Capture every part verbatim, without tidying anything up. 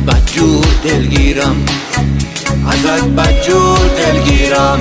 بدجور دلگیرم، ازت بدجور دلگیرم.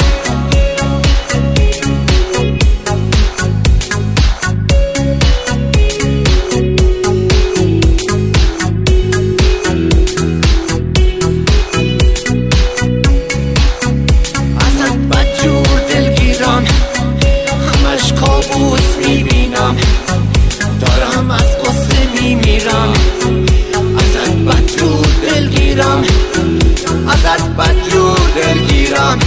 ازت بدجور دلگیرم، همش کابوس میبینم، دارم از غصه میمیرم. ازت بدجور دلگیرم، ازت بدجور دلگیرم.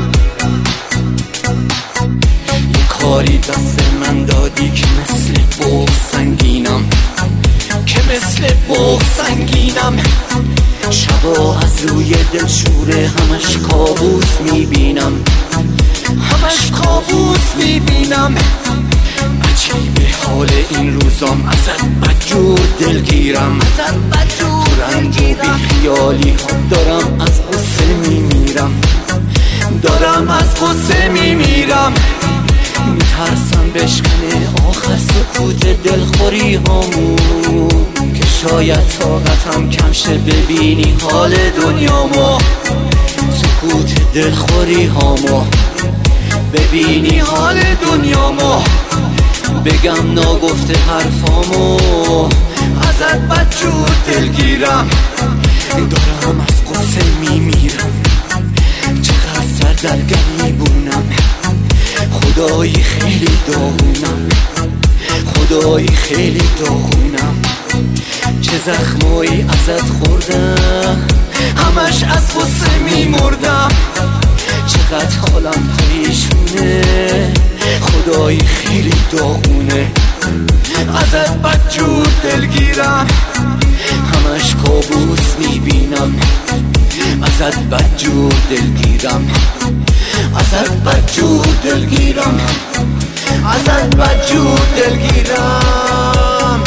یه کاری دست من دادی که مثل بوق سنگینم، که مثل بوق سنگینم. شبا از روی دلشوره همش کابوس میبینم، همش کابوس میبینم. عجیبه حال این روزام، ازت بدجور دلگیرم، ازت بدجور تو رنج و بیخیالی ها دارم از غصه میمیرم، دارم از غصه میمیرم. میترسم بشکنه آخر سکوت دلخوری هامون، که شاید طاقتم کم شه ببینی حال دنیامو. سکوت دلخوری هامو ببینی حال دنیامو. بگم ناگفته حرفامو، ازت بدجور دلگیرم، دارم از غصه میمیرم. چقدر سر در گریبونم، خدایی خیلی داغونم، خدایی خیلی داغونم. چه زخمایی ازت خوردم، همش از غصه میمردم. چقدر حالم پریشونه، خدایی خیلی داغونه. ازت بدجور دلگیرم، همش کابوس میبینم. ازت بدجور دلگیرم، ازت بدجور دلگیرم، ازت بدجور دلگیرم.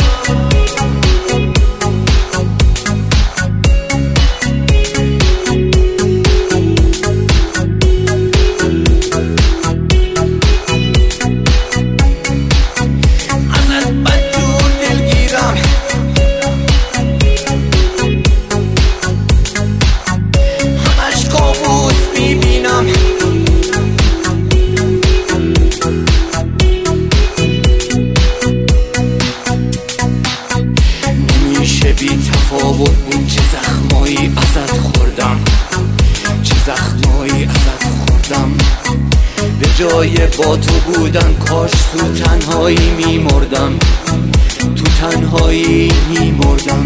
بی تفاوت بود چه زخمایی ازت خوردم، چه زخمایی ازت خوردم. به جای با تو بودن کاش تو تنهایی میمردم، تو تنهایی میمردم.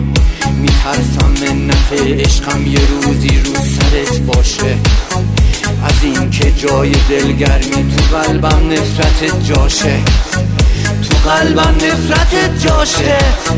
میترسم منت عشقم یه روزی رو سرت باشه، از این که جای دلگرمی تو قلبم نفرتت جاشه، تو قلبم نفرتت جاشه.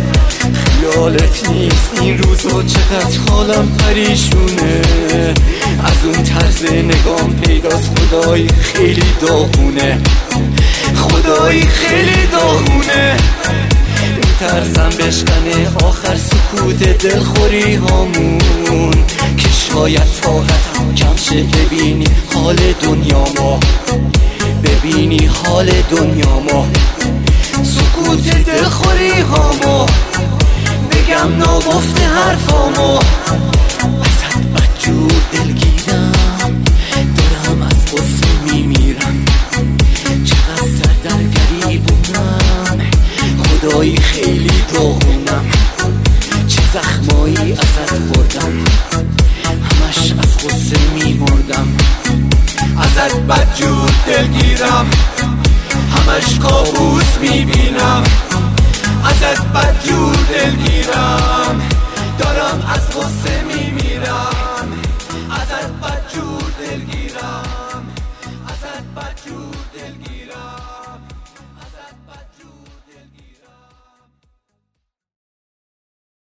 خیالت نیست این روزا چقدر حالم پریشونه، از اون طرز نگام پیداست خدایی خیلی داغونه، خدایی خیلی داغونه. میترسم بشکنه آخر سکوت دلخوری هامون، که شاید طاقتم کم شه ببینی حال دنیامو، ببینی حال دنیامو. سکوت دلخوری هامو بگم ناگفته حرفامو. ازت بدجور دلگیرم، دارم از غصه میمیرم. چقدر سر در گریبونم، خدایی خیلی داغونم. چه زخمایی ازت خوردم، همش از غصه میمردم. ازت بدجور دلگیرم، همش کابوس میبینم. ازت بدجور دلگیرم، دارم از غصه میمیرم.